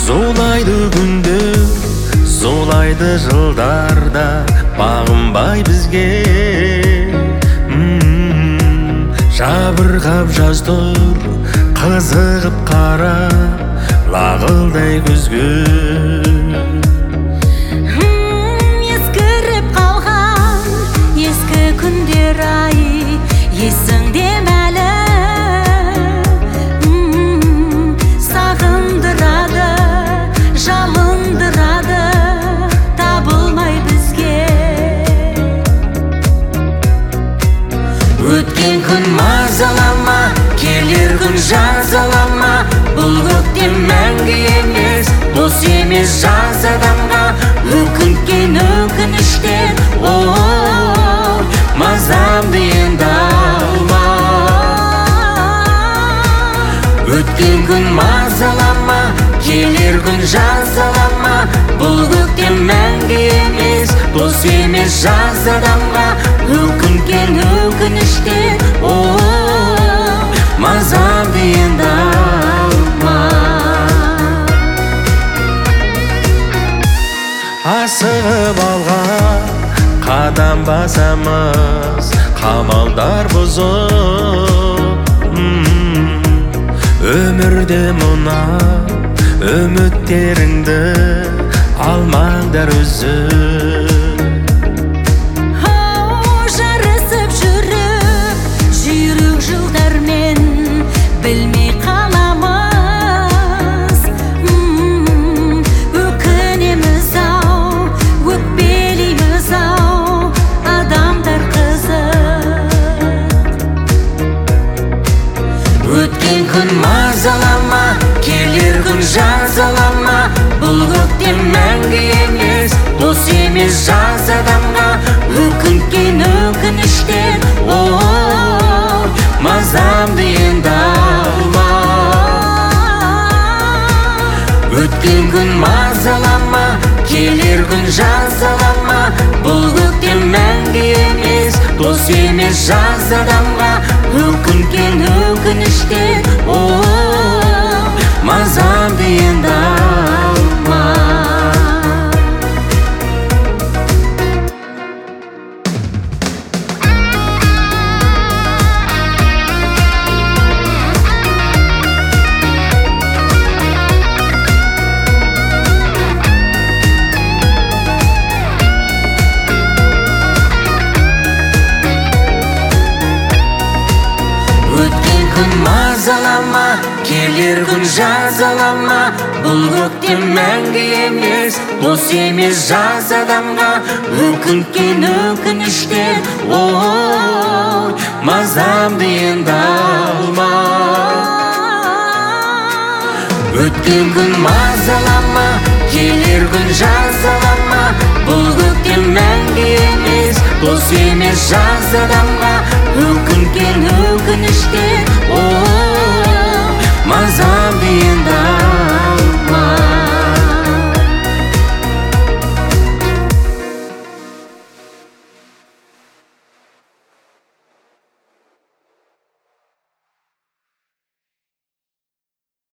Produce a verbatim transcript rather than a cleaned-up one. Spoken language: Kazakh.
Зулайды күндер, зулайды жылдарда, бағынбай бізге. Жабырғап жаз тұр, қызығып қара, лағылдай күзгі. Ескіріп қалған ескі күндер ай, есіңде мәлі. Сағындырады, жалындырады, табылмай бізге. Өткен күн мазалама, келер күн жазалама. Бұл көктем мәңгі емес, дос емес жаз адамға. Өкінткен өкініштен, оу, мазамды енді алма. Өткен күн мазалама, келер күн жазалама. Бұл көктем мәңгі емес, дос емес жаз адамға. Өкінткен өкініштен, оу, мазамды енді алма. Асығып алға қадам басамыз, қамалдар бұзып. Өмірде мұна үміттеріңді алмаңдар үзіп. Жарысып жүріп, жүйрік жылдармен білмей қаламыз. Өкінеміз ау, өкпелейміз ау, адамдар қызық. Өткен күн мазалама, келер күн жазалама. Бұл көктем мәңгі емес, дос емес жаз адамға. Өкінткен өкініштен, оу, мазамды енді алма. Өткен күн мазалама, келер күн жазалама. Бұл көктем мәңгі емес, дос емес жаз адамға. Өкінткен өкініштен, оу, мазамды енді алма. Өткен күн мазалама, келер күн жазалама. Бұл көктем мәңгі емес, дос емес жаз адамға. Өкінткен өкініштен, оу, мазамды енді алма. Өткен күн мазалама, келер күн жазалама. Бұл көктем мәңгі емес, дос емес жаз адамға. Өкінткен өкініштен,